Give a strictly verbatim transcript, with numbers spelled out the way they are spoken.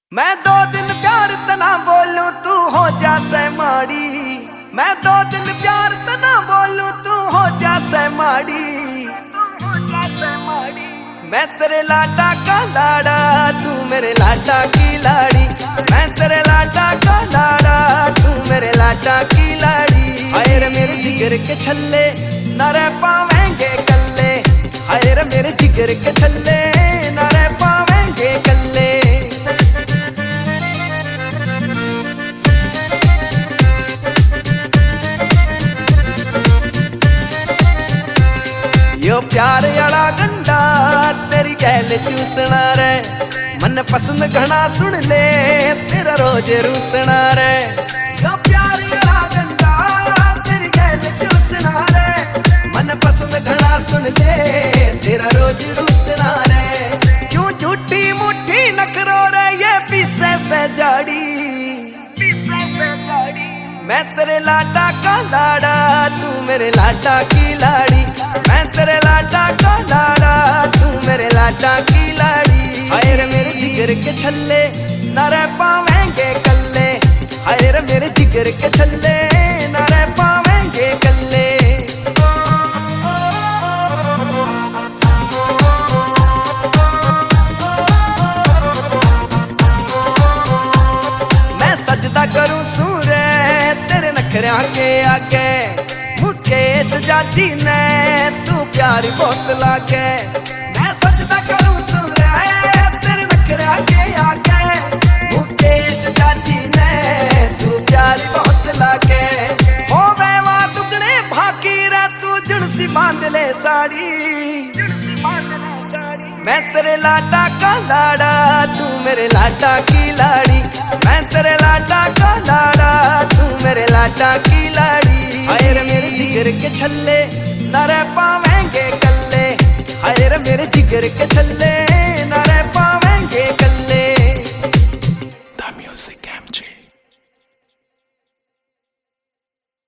मैं दो दिन प्यार तना बोलूं तू हो जा माड़ी। मैं दो दिन प्यार तना बोलूं तू हो जा माड़ी। मैं तेरे लाडा का लाड़ा तू मेरे लाडा की लाड़ी। मैं तेरे लाडा का लाड़ा तू मेरे लाडा की लाड़ी। हाय रे मेरे जिगर के छल्ले ना रह पावेंगे कल्ले। हाय रे मेरे जिगर के छल्ले ना रह पावेंगे कल्ले। यो प्यार वाला गंडा तेरी गैल चूसना रे। मन पसंद घना सुन ले तेरा रोज रूसना रे। यो प्यार वाला गंडा तेरी गैल चूसना रे। मन पसंद घना सुन ले तेरा रोज रूसना रे। क्यों झूठी मुट्ठी नखरो रे ये पीछे से जाड़ी। मैं तेरे लाडा का लाड़ा तू मेरे लाडा की लाड़ी। मैं तेरे लाडा का लाड़ा तू मेरे लाडा की लाड़ी। हाय रे मेरे जिगर के छल्ले ना रह पावेंगे कल्ले। हाय रे मेरे जिगर के छल्ले ना रह पावेंगे कल्ले। मैं सजदा करूं सूरे तेरे नखरिया के आगे। मुकेश जाजी ने तू प्यारी बहुत लागे। मैं सजदा करूं सूरे तेरे नखरिया के आगे। मुकेश जाजी ने तू प्यारी बहुत लागे। हो बेवा दुगने भाकी रे तू जुड़सी बांध ले साड़ी। मैं तेरे लाडा का लाड़ा तू मेरे लाडा की लाड़ी। मैं तेरे लाडा का लाड़ा तू मेरे लाडा की लाड़ी। हाय रे मेरे जिगर के छल्ले ना रह पावेंगे कल्ले। हाय रे मेरे जिगर के छल्ले ना